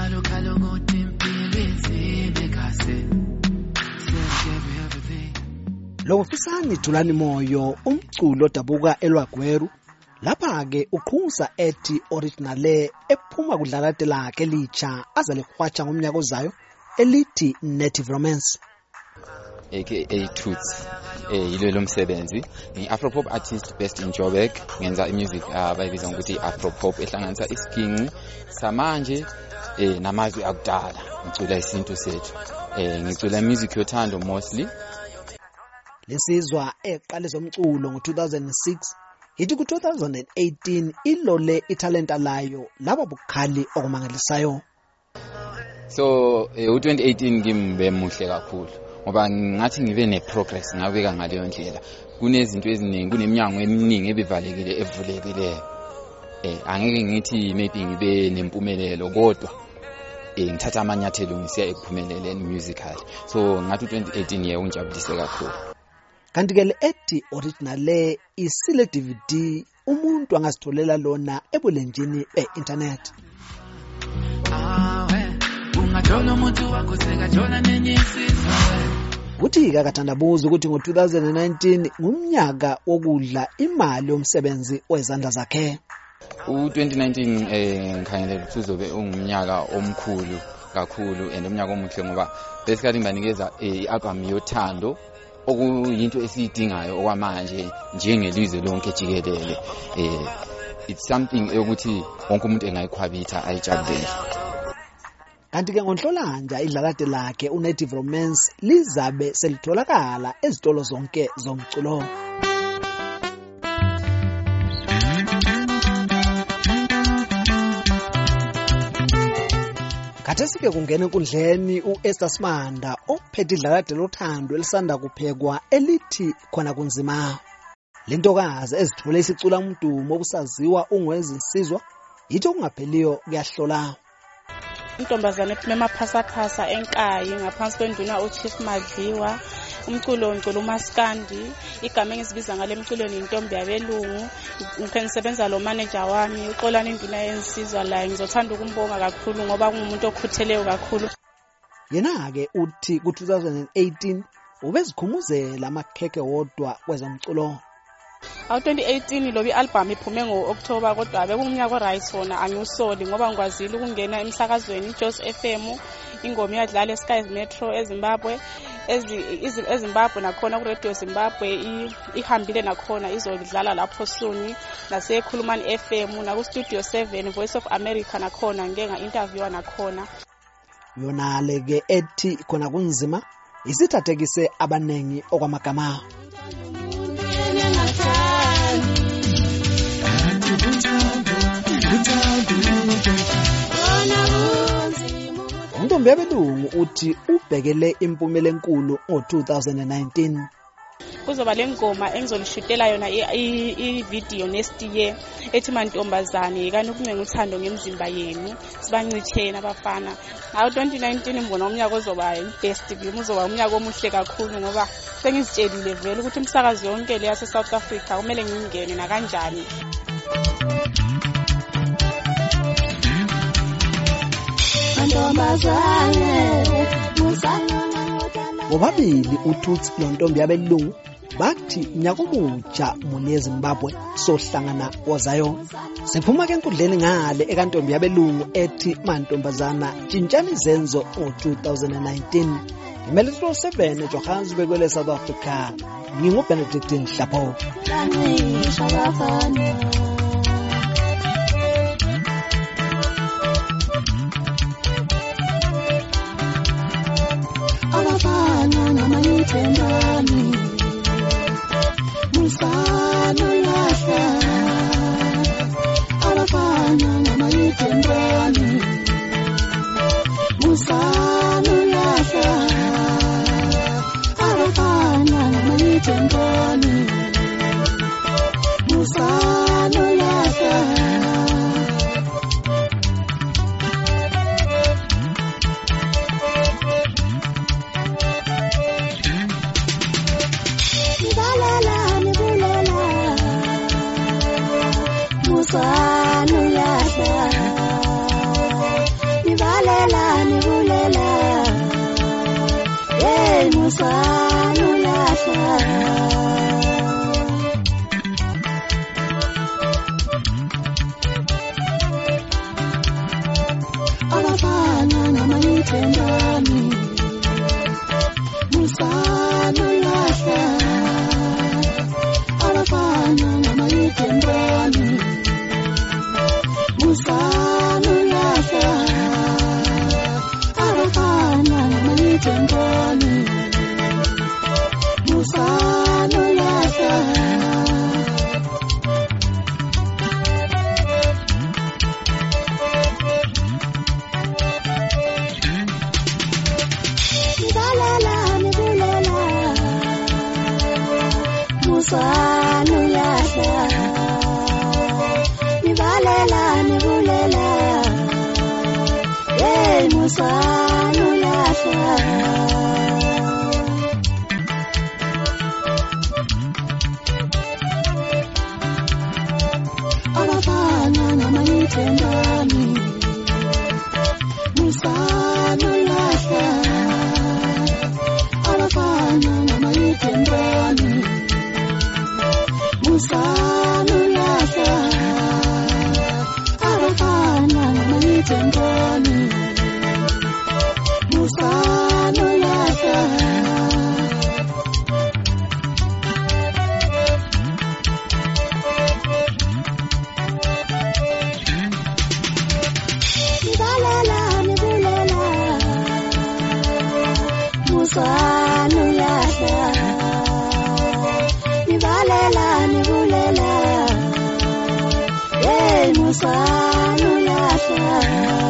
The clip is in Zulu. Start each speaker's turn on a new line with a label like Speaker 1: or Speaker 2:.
Speaker 1: Lo mfisani Thulani Moyo umculo odabuka eLwagweru lapha ke uqhunza ethi originale ephuma kudlalate lakhe licha azalikhwatsha ngomnyaka ozayo elithi Native Romance
Speaker 2: aka Toots yilo lomsebenzi Afropop artist based in Joburg ngenza music abayibiza ngokuthi Afropop ehlanganisa isiginci samanje namazwi akudala ngicula isintu sethu ngicula music yothando mostly
Speaker 1: lesizwa eqale zomculo ngo2006 ithi ku2018 ilole italenta layo laba bukhali okumangalisayo
Speaker 2: so u2018 ngimbe muhle kakhulu ngoba ngathi ngibe neprogress ngabeka ngaleyo ndlela kunezinto eziningi kuneminyango eminingi ebivalekile evulekile angeke ngithi maybe ngibe nempumelelo kodwa ngithatha amanyathelo ngisiya ekuphumeleleni musical so ngathi u2018 ye unjabulise kakhulu
Speaker 1: kanti ke le ethi originale isile DVD umuntu angazitholela lona ebulenjini internet uthi akathandabuza ukuthi ngo2019 ngumnyaka wokudla imali yomsebenzi wezandla zakhe
Speaker 2: u2019 ngikhangele ukuthi uzobe ungumnyaka omkhulu kakhulu and umnyaka omuhle ngoba basically ngibanikeza ialbum yothando okuyinto esiyidingayo okwamanje njengelizwe lonke jikelele it's something ukuthi wonke umuntu engayikhwabitha ayijabulele
Speaker 1: kanti ke ngoNhlolanja idlalate lakhe uNative Romance lizabe selitholakala ezitolo zonke zomculo Khathesi ke kungena enkundleni uEsther Smanda ophethe idlalate lothando elisanda kuphekwa elithi khona kunzima lentokazi ezithole isicula umdumo okusaziwa ungwezinsizwa yithi okungapheliyo kuyahlola
Speaker 3: intombazane ephume emaphasa enkayi ngaphansi kwenduna uChief Madliwa umculo ngicula uMaskandi igama engisibiza ngale mculweni intombi yabelungu ngisebenza lo manager wami uXolani induna yensizwa la ngizothanda ukumbonga kakhulu ngoba kungumuntu okhutheleyo kakhulu
Speaker 1: yena ke uthi ku2018 ubezikhumuzela amakheke wodwa kwezomculo
Speaker 3: 2018 lobi album iphume ngoOctober kodwa bekungumnyaka oright wona angiusoli ngoba ngikwazile ukungena emsakazweni Joss FM ingoma yadlala eSky's Metro eZimbabwe eZimbabwe nakhona ku Radio Zimbabwe ihambile nakhona izodlala lapho soon nasekhulumani FM na ku Studio 7 Voice of America nakhona ngeke nga-interviewa nakhona
Speaker 1: yona leke ethi khona kunzima isithathekise abanengi okwamagama Untombi yabelungu uthi ubhekele impumela enkulu ngo2019
Speaker 3: kuzoba lengoma engizolishutela yona i-video next year ethi mantombazane kanti ukuncenga uthando ngemzimba yenu sibancithena abafana 2019 ngibona umnyaka ozoba best kimi uzoba umnyaka omuhle kakhulu ngoba sengizitshelile vele ukuthi umsakazo yonke le yase South Africa kumele ngingene na kanjani
Speaker 1: bobabili uToots lontombi yabelungu bathi nyaka omutsha mune Zimbabwe sohlangana wozayo siphuma ke enkundleni ngale ekantombi yabelungu ethi mantombazana tshintshani izenzo ngo2019 iMelitro 7 Johannesburg kwele South Africa nginguBenedict Nhlapho
Speaker 4: abafana namayithendani musano lahla abafana namayithendani musano lahla abafana namayithendani musano lahla musana ulahla abafana namayithendani musana ulahla abafana namayithendani musana ulahla abafana namayithendani musana ulahla musana ulahla nibalela nibulela hey musana ulahla abafana namayithendani musana ulahla abafana namayithendani musana ulahla abafana namayithendani musana ulahla nibalela nibulela musana ulahla nibalela nibulela hey musana ulahla